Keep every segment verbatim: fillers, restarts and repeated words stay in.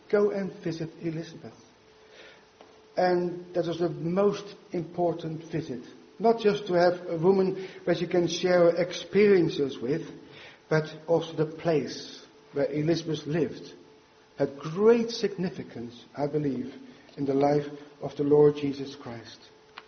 go and visit Elizabeth. And that was the most important visit. Not just to have a woman where she can share her experiences with, but also the place where Elizabeth lived had great significance, I believe, in the life of the Lord Jesus Christ.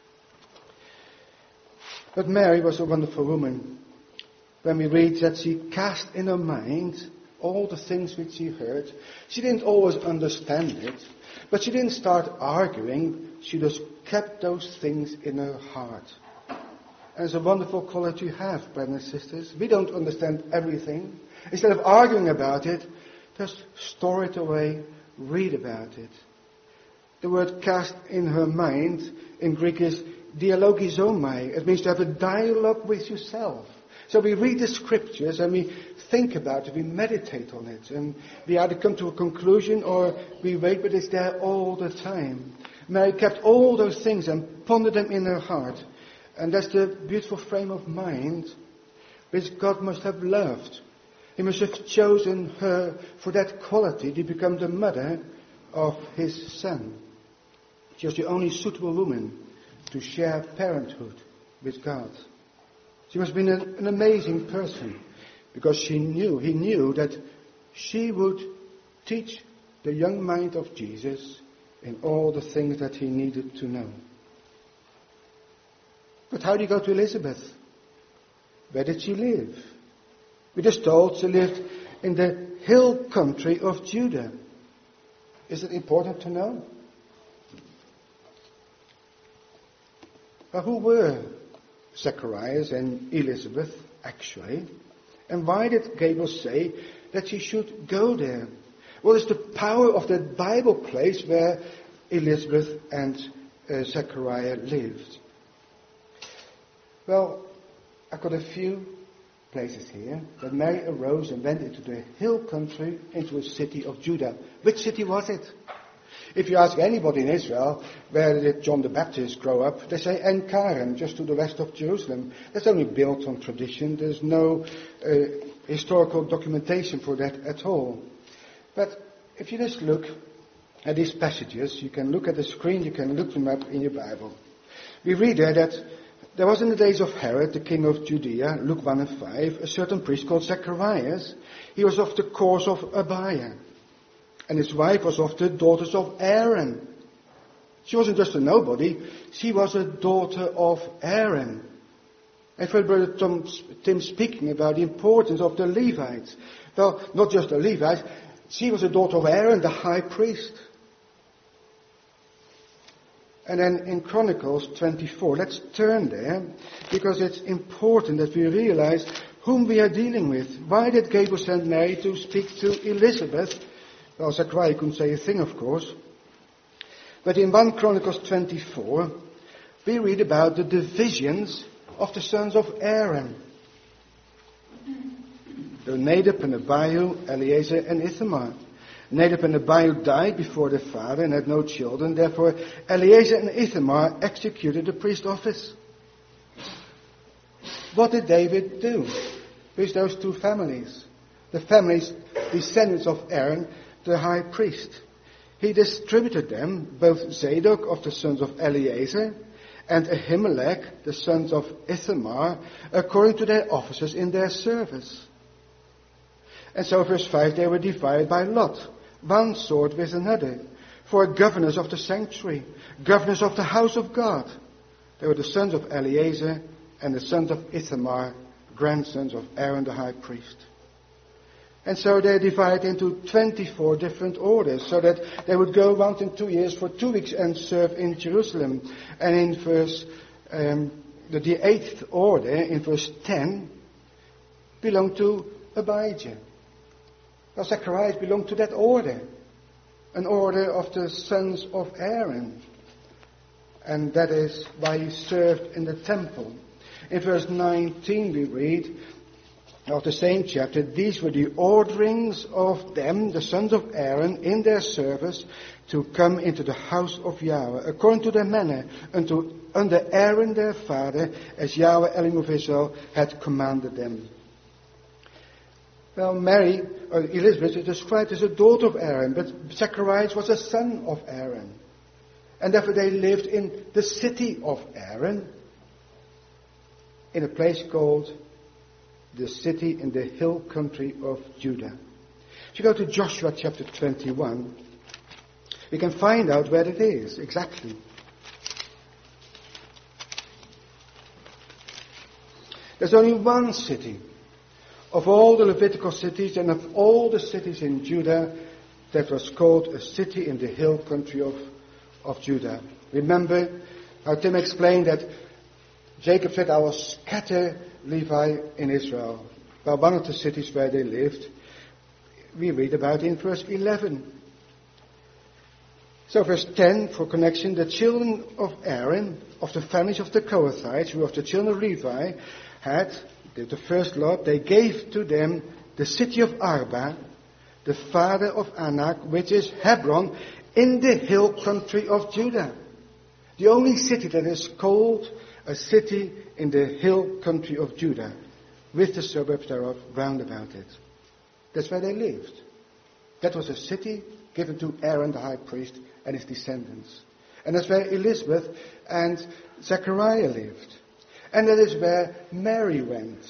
But Mary was a wonderful woman. When we read that she cast in her mind all the things which she heard, she didn't always understand it, but she didn't start arguing. She just kept those things in her heart. And it's a wonderful quality to have, brothers and sisters. We don't understand everything. Instead of arguing about it, just store it away, read about it. The word cast in her mind in Greek is dialogizomai. It means to have a dialogue with yourself. So we read the scriptures and we think about it, we meditate on it, and we either come to a conclusion or we wait, but it's there all the time. Mary kept all those things and pondered them in her heart. And that's the beautiful frame of mind which God must have loved. He must have chosen her for that quality to become the mother of his son. She was the only suitable woman to share parenthood with God. She must have been an, an amazing person, because she knew, he knew that she would teach the young mind of Jesus in all the things that he needed to know. But how do you go to Elizabeth? Where did she live? We're just told she lived in the hill country of Judah. Is it important to know? But who were Zacharias and Elizabeth actually? And why did Gabriel say that she should go there? What is the power of that Bible place where Elizabeth and uh, Zechariah lived? Well, I've got a few places here. That Mary arose and went into the hill country, into a city of Judah. Which city was it? If you ask anybody in Israel, where did John the Baptist grow up? They say En Karen, just to the west of Jerusalem. That's only built on tradition. There's no uh, historical documentation for that at all. But if you just look at these passages, you can look at the screen, you can look them up in your Bible. We read there that there was in the days of Herod, the king of Judea, Luke one and five, a certain priest called Zacharias. He was of the course of Abiah. And his wife was of the daughters of Aaron. She wasn't just a nobody, she was a daughter of Aaron. I've heard Brother Tom, Tim speaking about the importance of the Levites. Well, not just the Levites, she was a daughter of Aaron, the high priest. And then in Chronicles twenty-four, let's turn there, because it's important that we realize whom we are dealing with. Why did Gabriel send Mary to speak to Elizabeth? Well, Zechariah couldn't say a thing, of course. But in First Chronicles twenty-four, we read about the divisions of the sons of Aaron. There were Nadab and Abihu, Eleazar and Ithamar. Nadab and Abihu died before their father and had no children. Therefore, Eleazar and Ithamar executed the priest office. What did David do with those two families? The families, descendants of Aaron, the high priest. He distributed them, both Zadok of the sons of Eleazar and Ahimelech, the sons of Ithamar, according to their offices in their service. And so, verse five, they were divided by lot, one sword with another, for governors of the sanctuary, governors of the house of God. They were the sons of Eleazar and the sons of Ithamar, grandsons of Aaron the high priest. And so they divided into twenty-four different orders, so that they would go around in two years for two weeks and serve in Jerusalem. And in verse, um, the, the eighth order, in verse ten, belonged to Abijah. Well, Zacharias belonged to that order, an order of the sons of Aaron. And that is why he served in the temple. In verse nineteen we read, of the same chapter, these were the orderings of them, the sons of Aaron, in their service, to come into the house of Yahweh, according to their manner, unto, under Aaron their father, as Yahweh Elohim of Israel had commanded them. Well, Mary, or Elizabeth, is described as a daughter of Aaron, but Zacharias was a son of Aaron. And therefore they lived in the city of Aaron, in a place called the city in the hill country of Judah. If you go to Joshua chapter twenty-one, we can find out where it is exactly. There's only one city of all the Levitical cities and of all the cities in Judah that was called a city in the hill country of, of Judah. Remember how Tim explained that Jacob said, I will scatter Levi in Israel. Well, one of the cities where they lived, we read about in verse eleven. So verse ten, for connection, the children of Aaron, of the families of the Kohathites, who of the children of Levi, had, the first lot, they gave to them the city of Arba, the father of Anak, which is Hebron, in the hill country of Judah. The only city that is called a city in the hill country of Judah, with the suburbs thereof round about it. That's where they lived. That was a city given to Aaron the high priest and his descendants. And that's where Elizabeth and Zechariah lived. And that is where Mary went.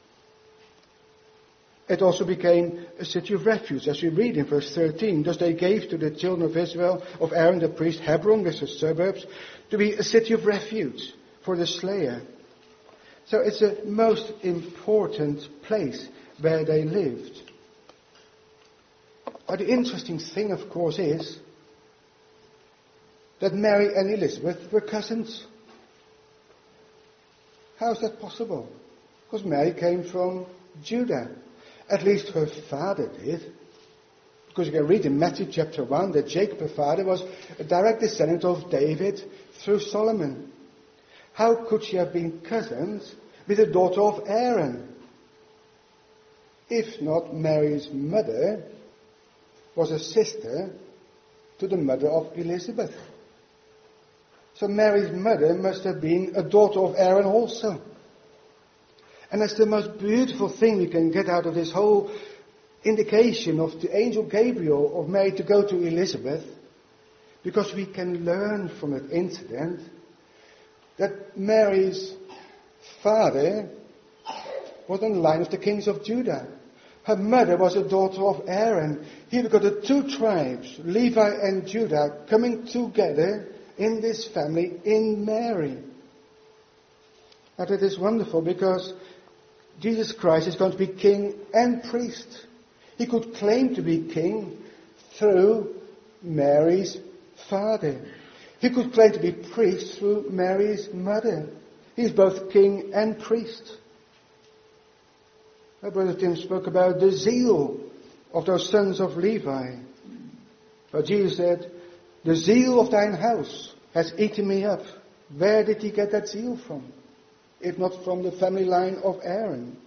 It also became a city of refuge, as we read in verse thirteen. Thus they gave to the children of Israel, of Aaron the priest, Hebron with its suburbs, to be a city of refuge for the slayer. So it's a most important place where they lived. But the interesting thing, of course, is that Mary and Elizabeth were cousins. How is that possible? Because Mary came from Judah. At least her father did. Because you can read in Matthew chapter one that Jacob, her father, was a direct descendant of David through Solomon. How could she have been cousins with the daughter of Aaron? If not, Mary's mother was a sister to the mother of Elizabeth. So Mary's mother must have been a daughter of Aaron also. And that's the most beautiful thing we can get out of this whole indication of the angel Gabriel of Mary to go to Elizabeth. Because we can learn from that incident that Mary's father was on the line of the kings of Judah. Her mother was a daughter of Aaron. Here we've got the two tribes, Levi and Judah, coming together in this family, in Mary. Now that is wonderful because Jesus Christ is going to be king and priest. He could claim to be king through Mary's father. He could claim to be priest through Mary's mother. He's both king and priest. Our brother Tim spoke about the zeal of those sons of Levi. But Jesus said, the zeal of thine house has eaten me up. Where did he get that zeal from? If not from the family line of Aaron.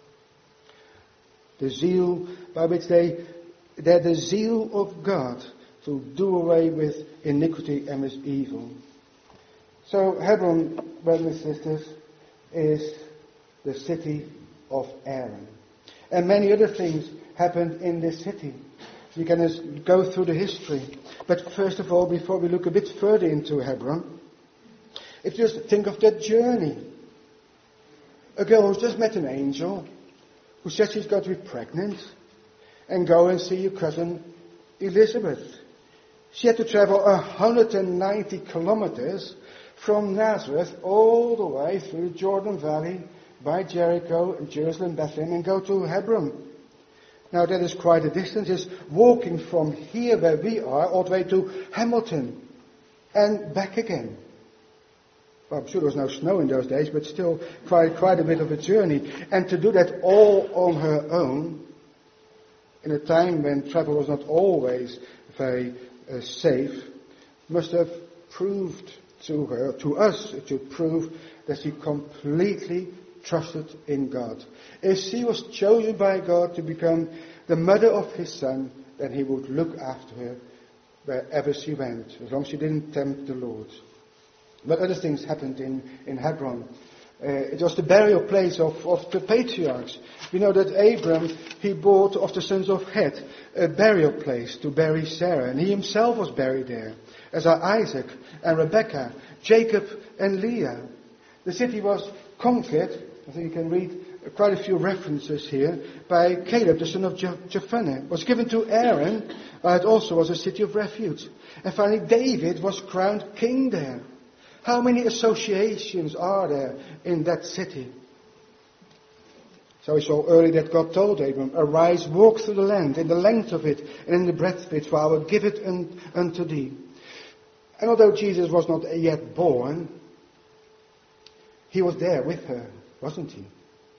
The zeal by which they, they're the zeal of God to do away with iniquity and with evil. So Hebron, brothers and sisters, is the city of Aaron. And many other things happened in this city. We can just go through the history. But first of all, before we look a bit further into Hebron, if you just think of that journey. A girl who's just met an angel, who says she's going to be pregnant, and go and see your cousin Elizabeth. She had to travel one hundred ninety kilometers from Nazareth all the way through the Jordan Valley, by Jericho and Jerusalem, Bethlehem, and go to Hebron. Now that is quite a distance. It's walking from here where we are all the way to Hamilton and back again. Well, I'm sure there was no snow in those days, but still quite, quite a bit of a journey. And to do that all on her own, in a time when travel was not always very uh, safe, must have proved to her, to us, to prove that she completely trusted in God. If she was chosen by God to become the mother of his son, then he would look after her wherever she went, as long as she didn't tempt the Lord. But other things happened in, in Hebron. Uh, it was the burial place of, of the patriarchs. We know that Abram, he bought of the sons of Het a burial place to bury Sarah. And he himself was buried there, as are Isaac and Rebekah, Jacob and Leah. The city was conquered, I think you can read quite a few references here, by Caleb, the son of Jephunneh. It was given to Aaron, but it also was a city of refuge. And finally, David was crowned king there. How many associations are there in that city? So we saw earlier that God told Abram, arise, walk through the land, in the length of it, and in the breadth of it, for I will give it un- unto thee. And although Jesus was not yet born, he was there with her, wasn't he?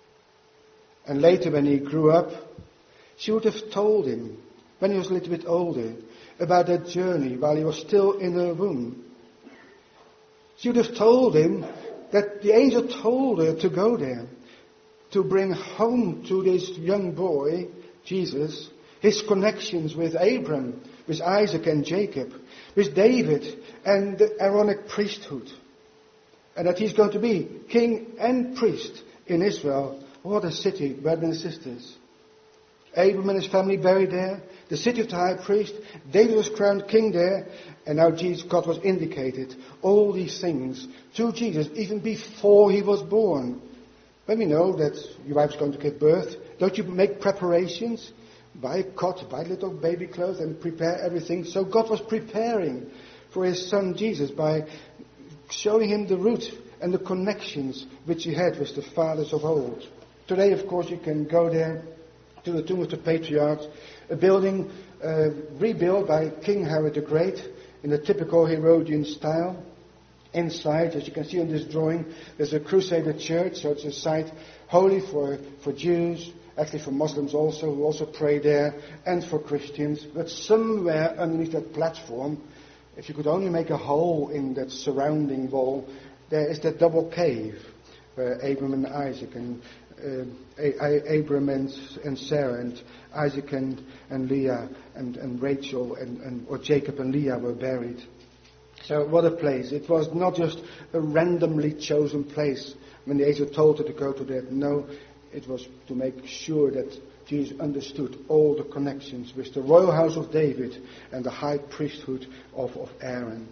And later when he grew up, she would have told him, when he was a little bit older, about that journey while he was still in her womb. She would have told him that the angel told her to go there, to bring home to this young boy, Jesus, his connections with Abram, with Isaac and Jacob, with David and the Aaronic priesthood. And that he's going to be king and priest in Israel. What a city, brothers and sisters. Abram and his family buried there, the city of the high priest. David was crowned king there, and now Jesus, God was indicated all these things to Jesus even before he was born. When we know that your wife's going to give birth, don't you make preparations? Buy a cot, buy little baby clothes and prepare everything. So God was preparing for his son Jesus by showing him the route and the connections which he had with the fathers of old. Today, of course, you can go there to the tomb of the patriarchs, a building uh, rebuilt by King Herod the Great in the typical Herodian style. Inside, as you can see on this drawing, there's a Crusader church, so it's a site holy for, for Jews, actually for Muslims also, who also pray there, and for Christians. But somewhere underneath that platform, if you could only make a hole in that surrounding wall, there is that double cave where Abram and Isaac and uh, Abram and, and Sarah and Isaac and, and Leah and, and Rachel and, and or Jacob and Leah were buried. So what a place. It was not just a randomly chosen place when the angel told her to go to that. No, it was to make sure that Jesus understood all the connections with the royal house of David and the high priesthood of, of Aaron.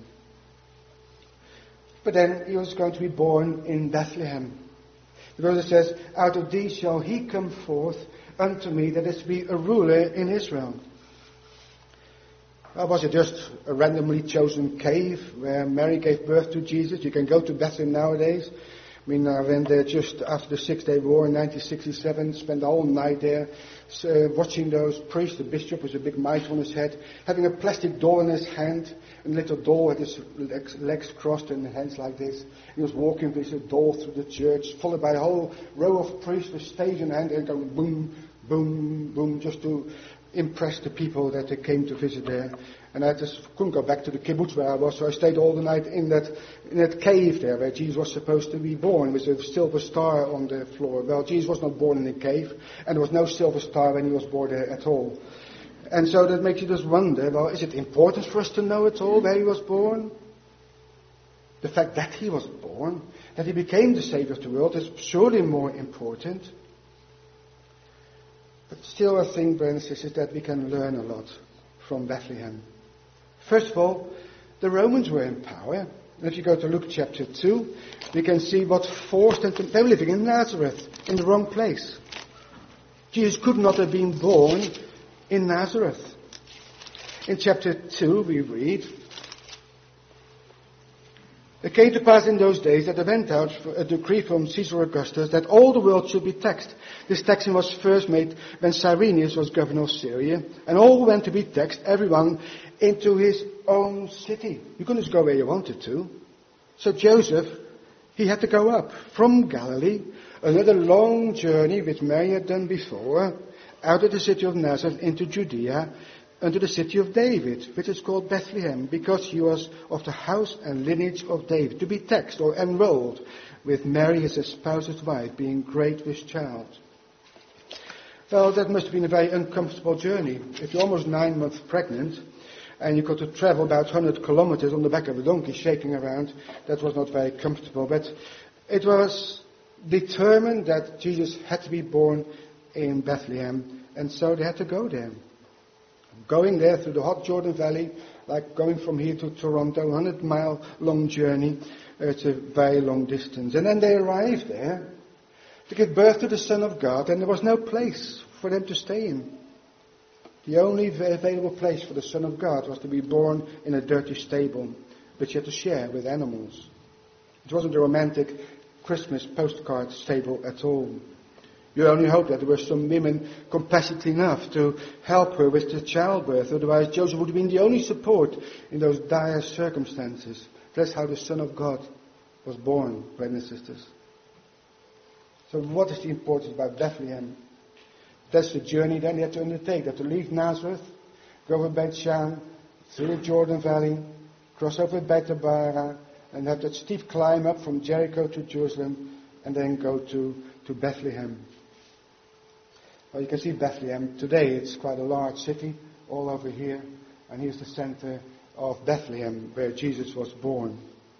But then he was going to be born in Bethlehem. Because it says, out of these shall he come forth unto me, that is to be a ruler in Israel. Or was it just a randomly chosen cave where Mary gave birth to Jesus? You can go to Bethlehem nowadays. I mean, I went there just after the Six-Day War in nineteen sixty-seven, spent the whole night there uh, watching those priests, the bishop with a big mitre on his head, having a plastic doll in his hand, and a little doll had his legs, legs crossed and hands like this. He was walking with a doll through the church, followed by a whole row of priests with staves in hand and going boom, boom, boom, just to impress the people that they came to visit there. And I just couldn't go back to the kibbutz where I was, so I stayed all the night in that in that cave there where Jesus was supposed to be born, with a silver star on the floor. Well, Jesus was not born in a cave, and there was no silver star when he was born there at all. And so that makes you just wonder, well, is it important for us to know at all where he was born? The fact that he was born, that he became the Savior of the world, is surely more important. But still I think, brothers and sisters, that we can learn a lot from Bethlehem. First of all, the Romans were in power. And if you go to Luke chapter two, we can see what forced them to... They were living in Nazareth, in the wrong place. Jesus could not have been born in Nazareth. In chapter two we read, it came to pass in those days that there went out a decree from Caesar Augustus that all the world should be taxed. This taxing was first made when Cyrenius was governor of Syria, and all went to be taxed, everyone into his own city. You couldn't just go where you wanted to. So Joseph, he had to go up from Galilee, another long journey which Mary had done before, out of the city of Nazareth into Judea, unto the city of David, which is called Bethlehem, because he was of the house and lineage of David, to be taxed or enrolled with Mary, his espoused wife, being great with child. Well, that must have been a very uncomfortable journey. If you're almost nine months pregnant, and you've got to travel about one hundred kilometers on the back of a donkey shaking around, that was not very comfortable. But it was determined that Jesus had to be born in Bethlehem, and so they had to go there. Going there through the hot Jordan Valley, like going from here to Toronto, a hundred mile long journey. It's a very long distance. And then they arrived there to give birth to the Son of God, and there was no place for them to stay in. The only available place for the Son of God was to be born in a dirty stable, which he had to share with animals. It wasn't a romantic Christmas postcard stable at all. You only hope that there were some women compassionate enough to help her with the childbirth. Otherwise, Joseph would have been the only support in those dire circumstances. That's how the Son of God was born, brothers and sisters. So what is the importance about Bethlehem? That's the journey then they had to undertake. They had to leave Nazareth, go over Beit Shan, through the Jordan Valley, cross over Bethabara, and have that steep climb up from Jericho to Jerusalem, and then go to, to Bethlehem. Well, you can see Bethlehem today. It's quite a large city all over here. And here's the center of Bethlehem where Jesus was born.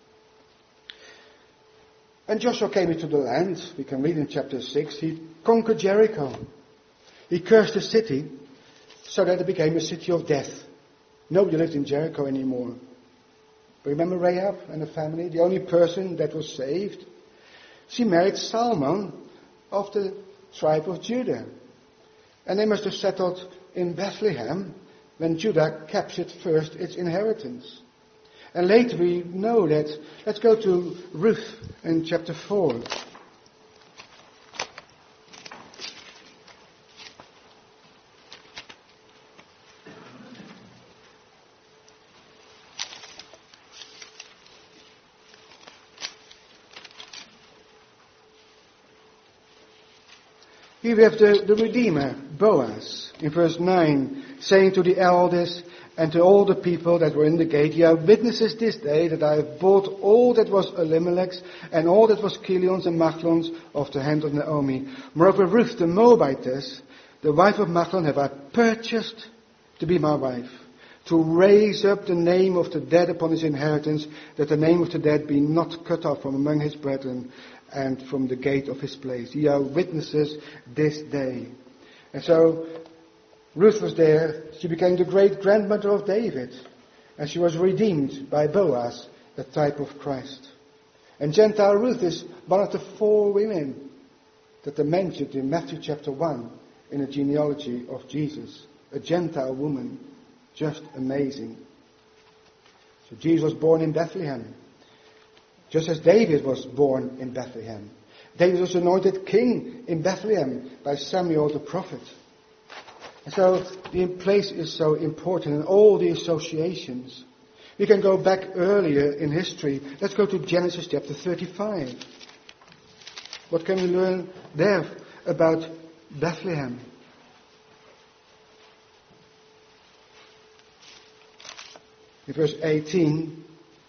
And Joshua came into the land. We can read in chapter six. He conquered Jericho. He cursed the city so that it became a city of death. Nobody lived in Jericho anymore. But remember Rahab and the family? The only person that was saved. She married Salmon of the tribe of Judah. And they must have settled in Bethlehem when Judah captured first its inheritance. And later we know that. Let's go to Ruth in chapter four. Here we have the, the Redeemer, Boaz, in verse nine, saying to the elders and to all the people that were in the gate, "Ye are witnesses this day that I have bought all that was Elimelech's and all that was Chilion's and Machlon's of the hand of Naomi. Moreover, Ruth the Moabitess, the wife of Machlon, have I purchased to be my wife, to raise up the name of the dead upon his inheritance, that the name of the dead be not cut off from among his brethren, and from the gate of his place. Ye are witnesses this day." And so Ruth was there. She became the great grandmother of David. And she was redeemed by Boaz, the type of Christ. And Gentile Ruth is one of the four women that are mentioned in Matthew chapter one in the genealogy of Jesus. A Gentile woman. Just amazing. So Jesus was born in Bethlehem. Just as David was born in Bethlehem. David was anointed king in Bethlehem by Samuel the prophet. And so the place is so important, and all the associations. We can go back earlier in history. Let's go to Genesis chapter thirty-five. What can we learn there about Bethlehem? In verse eighteen,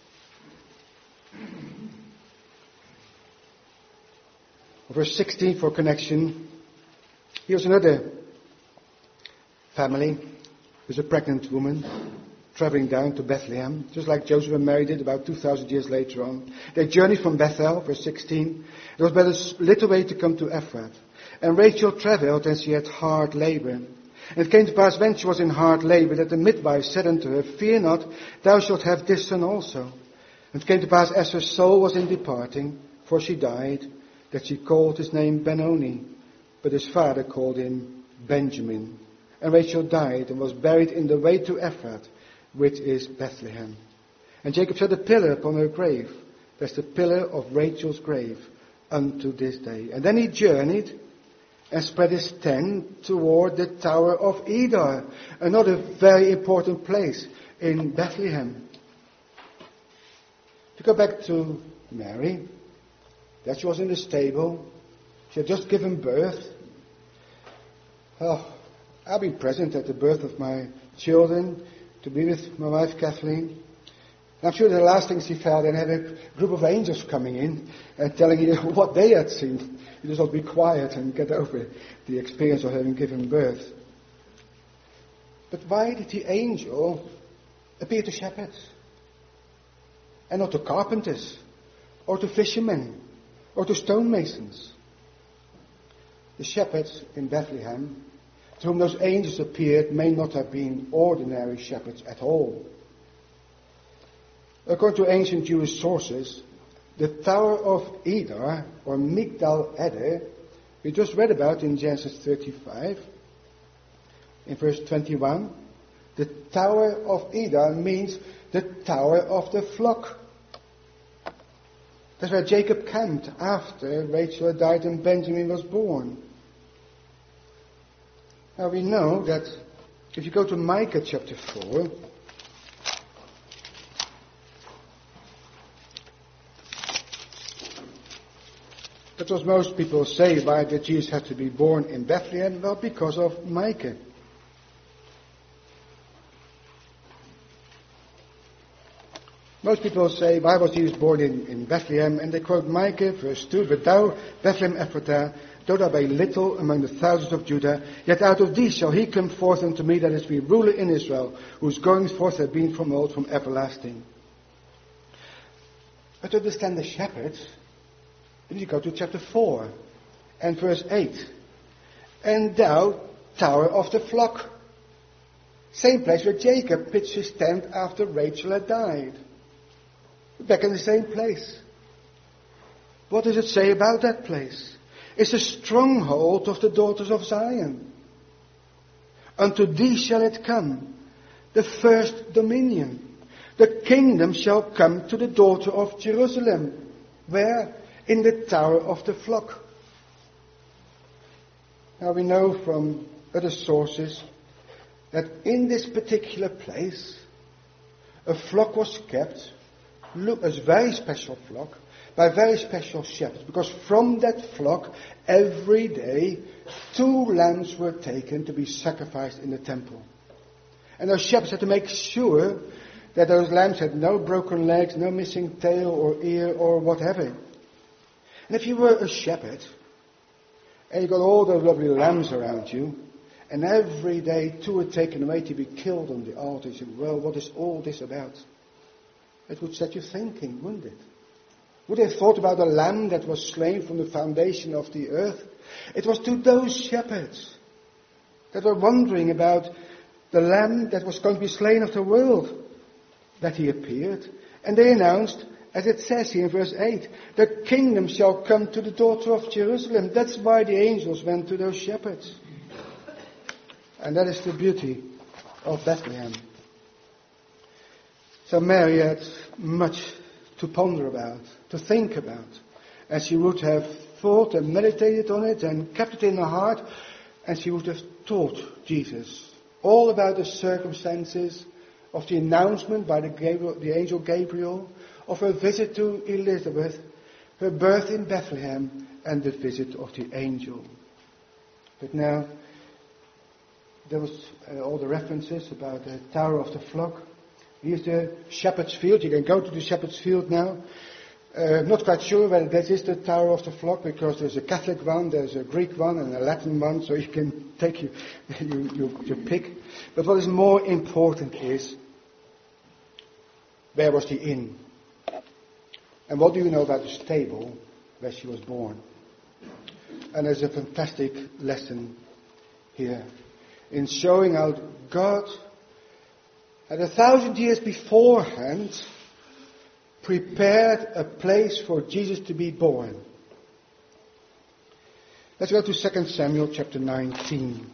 verse sixteen for connection. Here's another family. There's a pregnant woman traveling down to Bethlehem, just like Joseph and Mary did about two thousand years later on. They journeyed from Bethel, verse sixteen. It was but a little way to come to Ephrath. And Rachel traveled, and she had hard labor. And it came to pass, when she was in hard labor, that the midwife said unto her, "Fear not, thou shalt have this son also." And it came to pass, as her soul was in departing, for she died, that she called his name Benoni, but his father called him Benjamin. And Rachel died, and was buried in the way to Ephrath, which is Bethlehem. And Jacob set a pillar upon her grave. That's the pillar of Rachel's grave unto this day. And then he journeyed and spread his tent toward the Tower of Edar, another very important place in Bethlehem. To go back to Mary, that she was in the stable. She had just given birth. Oh, I've been present at the birth of my children, to be with my wife Kathleen. I'm sure the last thing she felt, and had a group of angels coming in and telling you what they had seen. You just ought to be quiet and get over the experience of having given birth. But why did the angel appear to shepherds? And not to carpenters, or to fishermen, or to stonemasons. The shepherds in Bethlehem, to whom those angels appeared, may not have been ordinary shepherds at all. According to ancient Jewish sources, the Tower of Eder, or Migdal Eder, we just read about in Genesis thirty-five, in verse twenty-one, the Tower of Eder means the Tower of the Flock. That's where Jacob camped after Rachel had died and Benjamin was born. Now we know that if you go to Micah chapter four, that's what most people say, why did Jesus have to be born in Bethlehem? Well, because of Micah. Most people say, why was Jesus born in, in Bethlehem? And they quote Micah, verse two, But thou, Bethlehem Ephratah, though thou be little among the thousands of Judah, yet out of thee shall he come forth unto me that is to be ruler in Israel, whose goings forth have been from old, from everlasting. But to understand the shepherds, then you go to chapter four and verse eight. And thou, tower of the flock. Same place where Jacob pitched his tent after Rachel had died. Back in the same place. What does it say about that place? It's a stronghold of the daughters of Zion. Unto thee shall it come, the first dominion. The kingdom shall come to the daughter of Jerusalem. Where? In the tower of the flock. Now we know from other sources that in this particular place, a flock was kept, look, a very special flock, by very special shepherds, because from that flock, every day, two lambs were taken to be sacrificed in the temple. And those shepherds had to make sure that those lambs had no broken legs, no missing tail or ear or whatever. And if you were a shepherd, and you got all those lovely lambs around you, and every day two were taken away to be killed on the altar, you said, well, what is all this about? It would set you thinking, wouldn't it? Would they have thought about the lamb that was slain from the foundation of the earth? It was to those shepherds that were wondering about the lamb that was going to be slain of the world that he appeared. And they announced, as it says here in verse eight, the kingdom shall come to the daughter of Jerusalem. That's why the angels went to those shepherds. And that is the beauty of Bethlehem. So Mary had much to ponder about, to think about, and she would have thought and meditated on it and kept it in her heart, and she would have taught Jesus all about the circumstances of the announcement by the, Gabriel, the angel Gabriel, of her visit to Elizabeth, her birth in Bethlehem, and the visit of the angel. But now, there was uh, all the references about the Tower of the Flock. Here's the Shepherd's Field. You can go to the Shepherd's Field now. Uh, not quite sure whether that is the Tower of the Flock, because there's a Catholic one, there's a Greek one, and a Latin one, so you can take your, your, your, your pick. But what is more important is, where was the inn? And what do you know about the stable where she was born? And there's a fantastic lesson here in showing how God, at a thousand years beforehand, prepared a place for Jesus to be born. Let's go to Second Samuel chapter nineteen.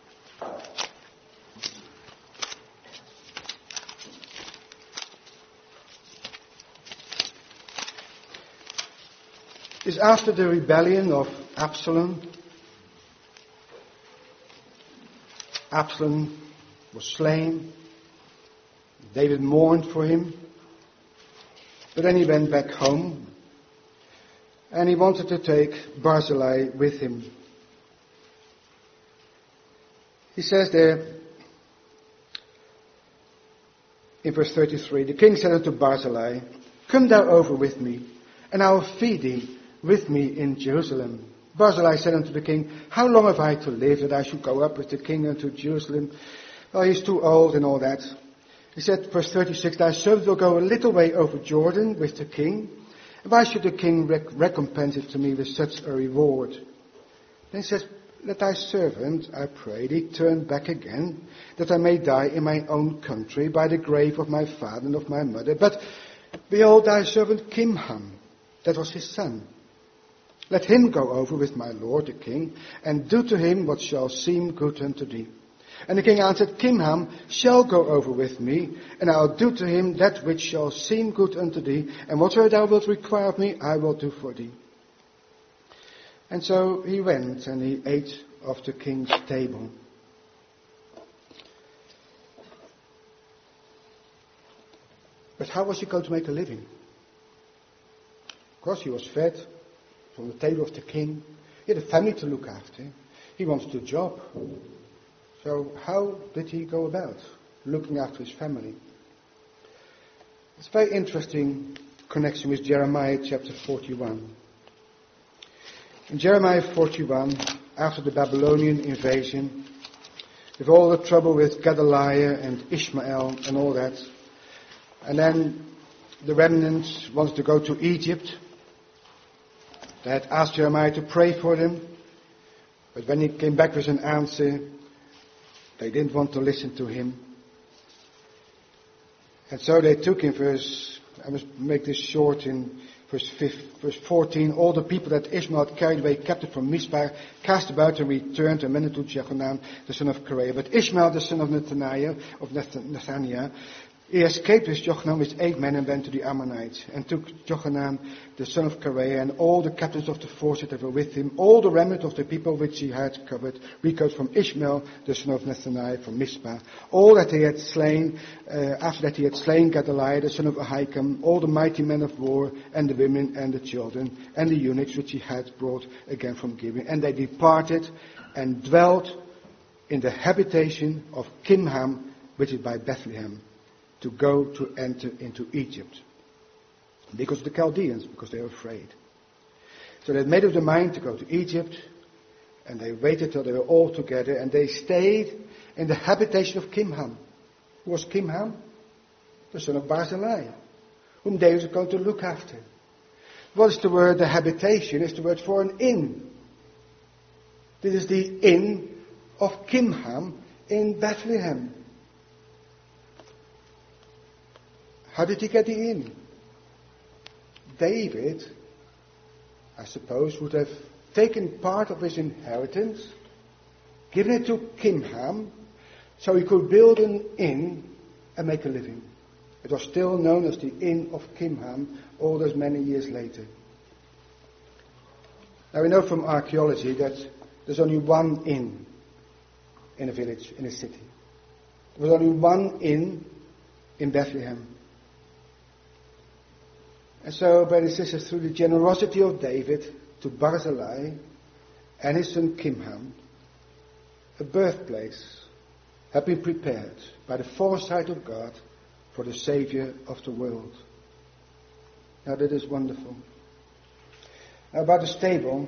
It's after the rebellion of Absalom. Absalom was slain. David mourned for him. But then he went back home. And he wanted to take Barzillai with him. He says there, in verse thirty-three, the king said unto Barzillai, Come thou over with me, and I will feed thee with me in Jerusalem. Barzillai said unto the king, How long have I to live that I should go up with the king unto Jerusalem? Well, he's too old and all that. He said, verse thirty-six, Thy servant will go a little way over Jordan with the king, Why should the king rec- recompense it to me with such a reward? Then he says, let thy servant, I pray thee, turn back again, that I may die in my own country by the grave of my father and of my mother. But behold thy servant Kimham, that was his son. Let him go over with my lord the king, and do to him what shall seem good unto thee. And the king answered, Kimham shall go over with me, and I'll do to him that which shall seem good unto thee, and whatsoever thou wilt require of me, I will do for thee. And so he went, and he ate of the king's table. But how was he going to make a living? Of course, he was fed from the table of the king. He had a family to look after. He wanted a job. So how did he go about looking after his family? It's a very interesting connection with Jeremiah chapter forty-one. In Jeremiah forty-one, after the Babylonian invasion, with all the trouble with Gedaliah and Ishmael and all that, and then the remnant wanted to go to Egypt. They had asked Jeremiah to pray for them, but when he came back with an answer, they didn't want to listen to him. And so they took in verse, I must make this short, in verse, fifteen, verse fourteen, all the people that Ishmael had carried away captive from Mizpah cast about and returned and went to Johanan, the son of Kareah. But Ishmael, the son of Nethaniah, of Nethaniah, he escaped with Johanan with eight men and went to the Ammonites, and took Johanan, the son of Kareah, and all the captains of the forces that were with him, all the remnant of the people which he had covered, recovered from Ishmael, the son of Nethaniah, from Mizpah, all that he had slain, uh, after that he had slain Gedaliah, the son of Ahikam, all the mighty men of war, and the women and the children, and the eunuchs which he had brought again from Gibeon. And they departed and dwelt in the habitation of Kimham, which is by Bethlehem, to go to enter into Egypt. Because of the Chaldeans, because they were afraid. So they made up their mind to go to Egypt, and they waited till they were all together, and they stayed in the habitation of Kimham. Who was Kimham? The son of Barzillai, whom David was going to look after. What is the word, the habitation? It's the word for an inn. This is the inn of Kimham in Bethlehem. How did he get the inn? David, I suppose, would have taken part of his inheritance, given it to Kimham, so he could build an inn and make a living. It was still known as the Inn of Kimham all those many years later. Now we know from archaeology that there's only one inn in a village, in a city. There was only one inn in Bethlehem. And so, brothers and sisters, through the generosity of David to Barzillai and his son Kimham, a birthplace had been prepared by the foresight of God for the Savior of the world. Now that is wonderful. Now about the stable,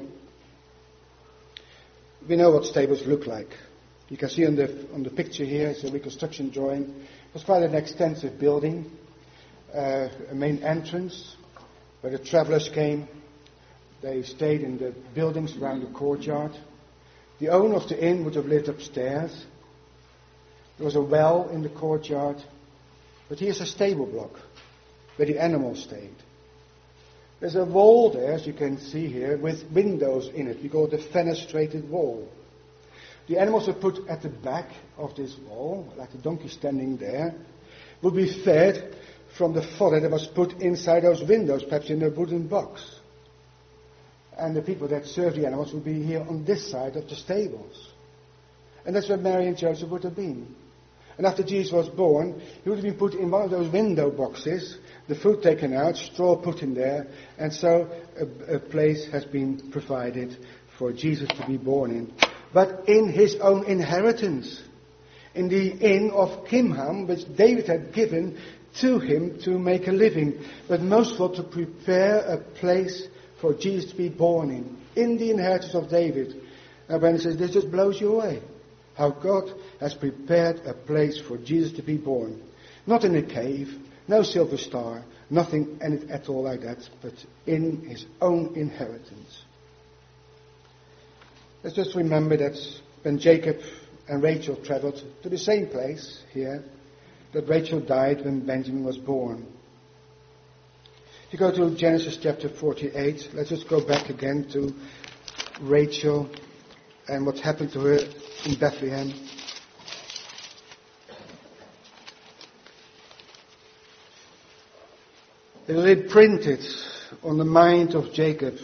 we know what stables look like. You can see on the on the picture here, it's a reconstruction drawing. It was quite an extensive building, uh, a main entrance, where the travelers came. They stayed in the buildings around the courtyard. The owner of the inn would have lived upstairs. There was a well in the courtyard. But here's a stable block where the animals stayed. There's a wall there, as you can see here, with windows in it. We call it a fenestrated wall. The animals were put at the back of this wall, like the donkey standing there, would be fed from the fodder that was put inside those windows, perhaps in a wooden box. And the people that served the animals would be here on this side of the stables. And that's where Mary and Joseph would have been. And after Jesus was born, he would have been put in one of those window boxes, the food taken out, straw put in there, and so a, a place has been provided for Jesus to be born in. But in his own inheritance, in the inn of Kimham, which David had given to him to make a living, but most of all to prepare a place for Jesus to be born in, in the inheritance of David. And when he says, this just blows you away. How God has prepared a place for Jesus to be born. Not in a cave, no silver star, Nothing in it at all like that, but in his own inheritance. Let's just remember that when Jacob and Rachel traveled to the same place here, that Rachel died when Benjamin was born. If you go to Genesis chapter forty-eight, let's just go back again to Rachel and what happened to her in Bethlehem. It was imprinted on the mind of Jacob.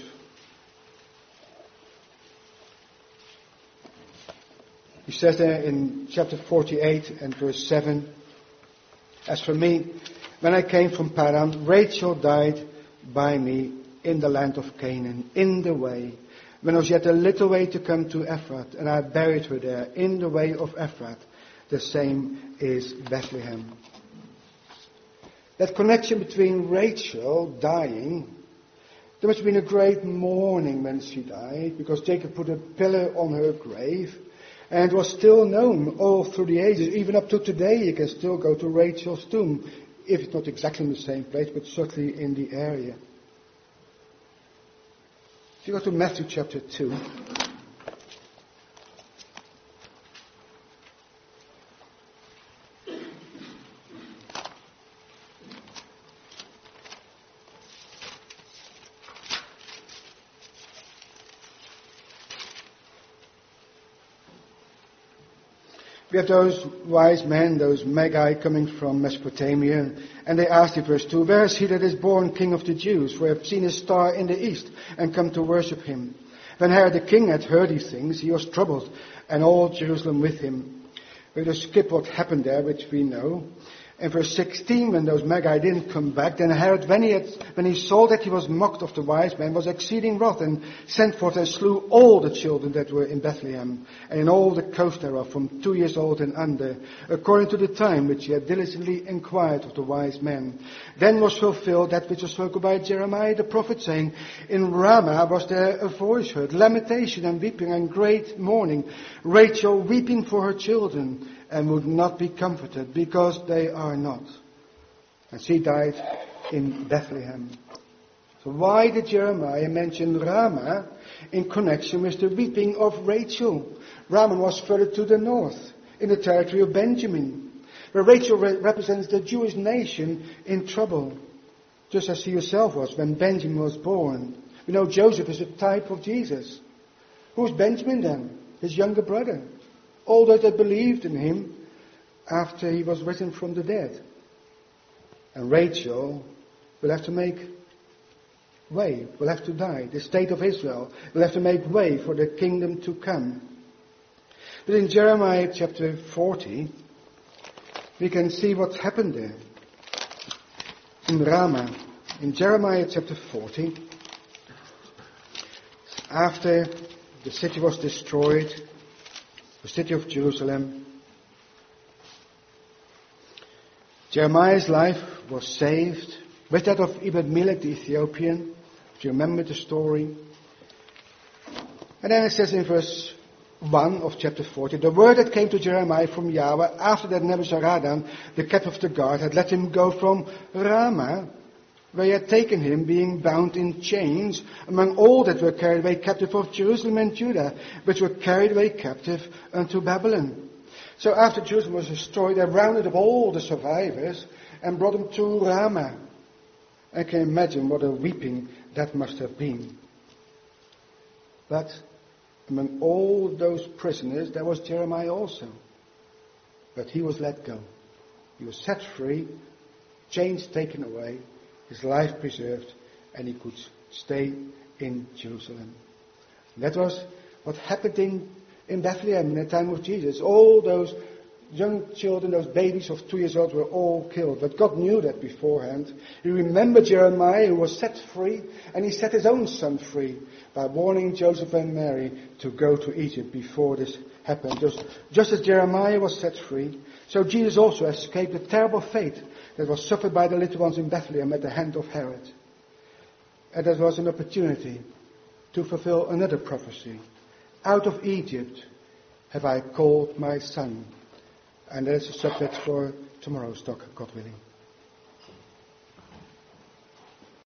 He says there in chapter forty-eight and verse seven, "As for me, when I came from Paran, Rachel died by me in the land of Canaan, in the way, when I was yet a little way to come to Ephrath, and I buried her there, in the way of Ephrath. The same is Bethlehem." That connection between Rachel dying, there must have been a great mourning when she died, because Jacob put a pillar on her grave, and it was still known all through the ages. Even up to today, you can still go to Rachel's tomb, if it's not exactly in the same place, but certainly in the area. If you go to Matthew chapter two, we have those wise men, those magi coming from Mesopotamia, and they asked in verse two, "Where is he that is born King of the Jews? For we have seen his star in the east and come to worship him." When Herod the king had heard these things, he was troubled, and all Jerusalem with him. We just skip what happened there, which we know. In verse sixteen, when those magi didn't come back, then Herod, when he, had, when he saw that he was mocked of the wise men, was exceeding wroth, and sent forth and slew all the children that were in Bethlehem, and in all the coast thereof, from two years old and under, according to the time which he had diligently inquired of the wise men. Then was fulfilled that which was spoken by Jeremiah the prophet, saying, "In Ramah was there a voice heard, lamentation and weeping and great mourning, Rachel weeping for her children, and would not be comforted, because they are not." And she died in Bethlehem. So why did Jeremiah mention Ramah in connection with the weeping of Rachel? Ramah was further to the north, in the territory of Benjamin, where Rachel re- represents the Jewish nation in trouble, just as she herself was when Benjamin was born. We know Joseph is a type of Jesus. Who's Benjamin then? His younger brother. All those that believed in him after he was risen from the dead. And Rachel will have to make way, will have to die. The state of Israel will have to make way for the kingdom to come. But in Jeremiah chapter forty, we can see what happened there. In Ramah, in Jeremiah chapter forty, after the city was destroyed, the city of Jerusalem, Jeremiah's life was saved with that of Ebed-Melech the Ethiopian. Do you remember the story? And then it says in verse one of chapter forty, "The word that came to Jeremiah from Yahweh after that Nebuzaradan, the captain of the guard, had let him go from Ramah, where he had taken him, being bound in chains, among all that were carried away captive of Jerusalem and Judah, which were carried away captive unto Babylon." So after Jerusalem was destroyed, they rounded up all the survivors and brought them to Ramah. I can imagine what a weeping that must have been. But among all those prisoners, there was Jeremiah also. But he was let go. He was set free, chains taken away, his life preserved, and he could stay in Jerusalem. And that was what happened in, in Bethlehem in the time of Jesus. All those young children, those babies of two years old, were all killed. But God knew that beforehand. He remembered Jeremiah, who was set free, and he set his own son free by warning Joseph and Mary to go to Egypt before this happened. Just, just as Jeremiah was set free, so Jesus also escaped the terrible fate that was suffered by the little ones in Bethlehem at the hand of Herod. And that was an opportunity to fulfill another prophecy. Out of Egypt have I called my son. And that is a subject for tomorrow's talk, God willing.